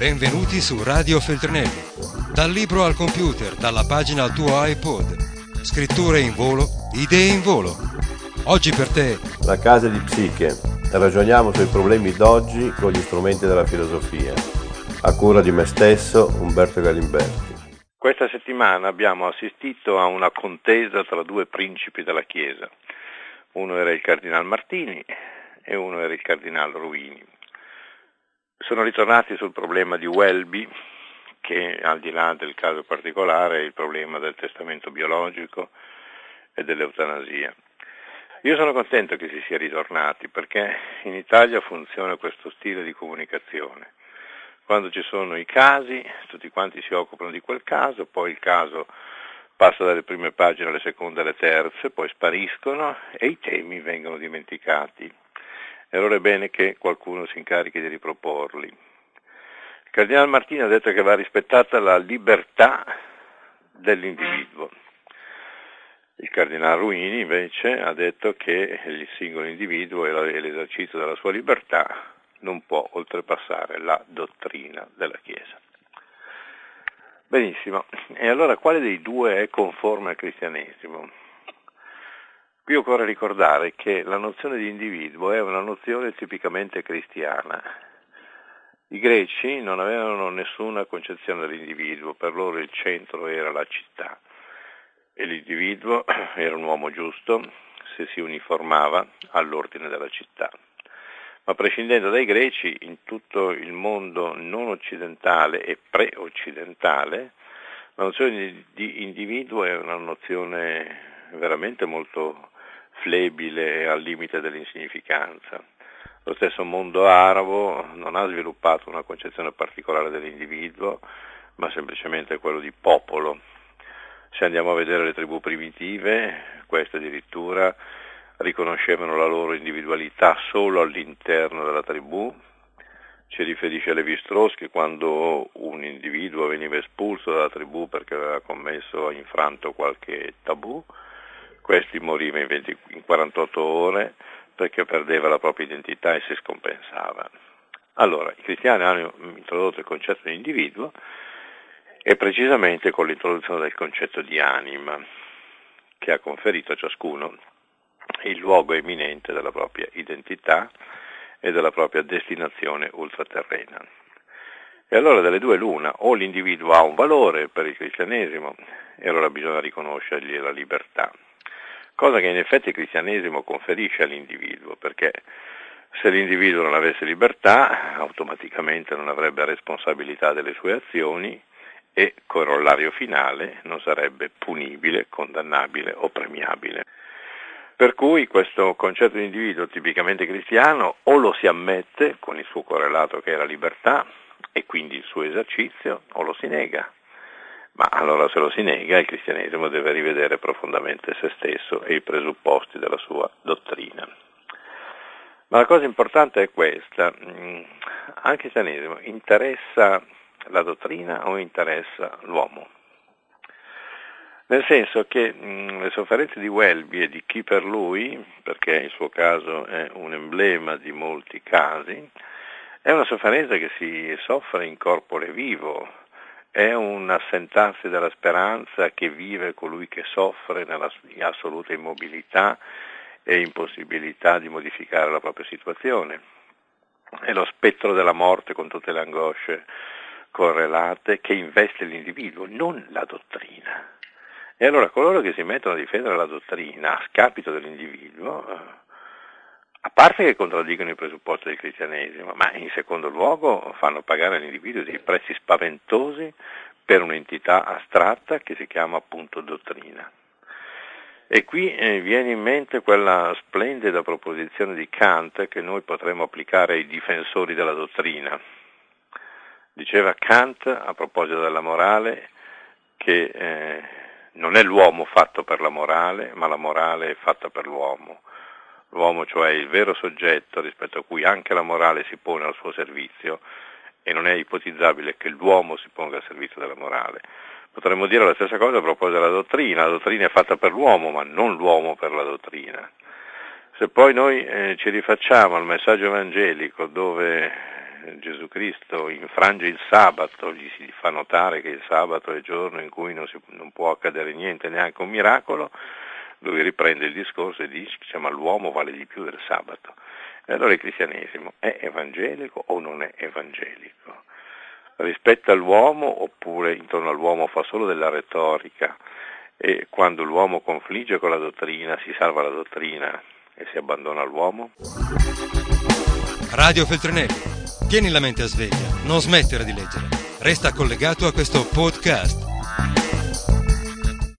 Benvenuti su Radio Feltrinelli. Dal libro al computer, dalla pagina al tuo iPod. Scritture in volo, idee in volo. Oggi per te La casa di Psiche. Ragioniamo sui problemi d'oggi con gli strumenti della filosofia. A cura di me stesso, Umberto Galimberti. Questa settimana abbiamo assistito a una contesa tra due principi della Chiesa. Uno era il Cardinal Martini e uno era il Cardinal Ruini. Sono ritornati sul problema di Welby, che al di là del caso particolare è il problema del testamento biologico e dell'eutanasia. Io sono contento che si sia ritornati perché in Italia funziona questo stile di comunicazione. Quando ci sono i casi, tutti quanti si occupano di quel caso, poi il caso passa dalle prime pagine alle seconde e alle terze, poi spariscono e i temi vengono dimenticati. E allora è bene che qualcuno si incarichi di riproporli. Il Cardinal Martini ha detto che va rispettata la libertà dell'individuo. Il Cardinal Ruini invece ha detto che il singolo individuo e l'esercizio della sua libertà non può oltrepassare la dottrina della Chiesa. Benissimo, e allora quale dei due è conforme al cristianesimo? Qui occorre ricordare che la nozione di individuo è una nozione tipicamente cristiana. I greci non avevano nessuna concezione dell'individuo, per loro il centro era la città e l'individuo era un uomo giusto se si uniformava all'ordine della città. Ma prescindendo dai greci, in tutto il mondo non occidentale e pre-occidentale, la nozione di individuo è una nozione veramente molto flebile e al limite dell'insignificanza. Lo stesso mondo arabo non ha sviluppato una concezione particolare dell'individuo, ma semplicemente quello di popolo. Se andiamo a vedere le tribù primitive, queste addirittura riconoscevano la loro individualità solo all'interno della tribù. Ci riferisce Lévi-Strauss che quando un individuo veniva espulso dalla tribù perché aveva commesso infranto qualche tabù, questi moriva in 48 ore perché perdeva la propria identità e si scompensava. Allora, i cristiani hanno introdotto il concetto di individuo e precisamente con l'introduzione del concetto di anima, che ha conferito a ciascuno il luogo eminente della propria identità e della propria destinazione ultraterrena. E allora delle due l'una, o l'individuo ha un valore per il cristianesimo e allora bisogna riconoscergli la libertà, cosa che in effetti il cristianesimo conferisce all'individuo, perché se l'individuo non avesse libertà automaticamente non avrebbe responsabilità delle sue azioni e corollario finale non sarebbe punibile, condannabile o premiabile. Per cui questo concetto di individuo tipicamente cristiano o lo si ammette con il suo correlato che è la libertà e quindi il suo esercizio, o lo si nega. Ma allora se lo si nega il cristianesimo deve rivedere profondamente se stesso e i presupposti della sua dottrina. Ma la cosa importante è questa, al cristianesimo interessa la dottrina o interessa l'uomo? Nel senso che le sofferenze di Welby e di chi per lui, perché il suo caso è un emblema di molti casi, è una sofferenza che si soffre in corpore vivo, è un assentarsi della speranza che vive colui che soffre nella assoluta immobilità e impossibilità di modificare la propria situazione. È lo spettro della morte con tutte le angosce correlate che investe l'individuo, non la dottrina. E allora coloro che si mettono a difendere la dottrina a scapito dell'individuo, a parte che contraddicono i presupposti del cristianesimo, ma in secondo luogo fanno pagare all'individuo dei prezzi spaventosi per un'entità astratta che si chiama appunto dottrina. E qui viene in mente quella splendida proposizione di Kant che noi potremmo applicare ai difensori della dottrina. Diceva Kant a proposito della morale che non è l'uomo fatto per la morale, ma la morale è fatta per l'uomo. L'uomo cioè è il vero soggetto rispetto a cui anche la morale si pone al suo servizio e non è ipotizzabile che l'uomo si ponga al servizio della morale. Potremmo dire la stessa cosa a proposito della dottrina. La dottrina è fatta per l'uomo, ma non l'uomo per la dottrina. Se poi noi ci rifacciamo al messaggio evangelico dove Gesù Cristo infrange il sabato, gli si fa notare che il sabato è il giorno in cui non può accadere niente, neanche un miracolo, lui riprende il discorso e dice ma l'uomo vale di più del sabato. E allora il cristianesimo è evangelico o non è evangelico? Rispetta l'uomo oppure intorno all'uomo fa solo della retorica e quando l'uomo confligge con la dottrina si salva la dottrina e si abbandona all'uomo? Radio Feltrinelli, tieni la mente a sveglia, non smettere di leggere. Resta collegato a questo podcast.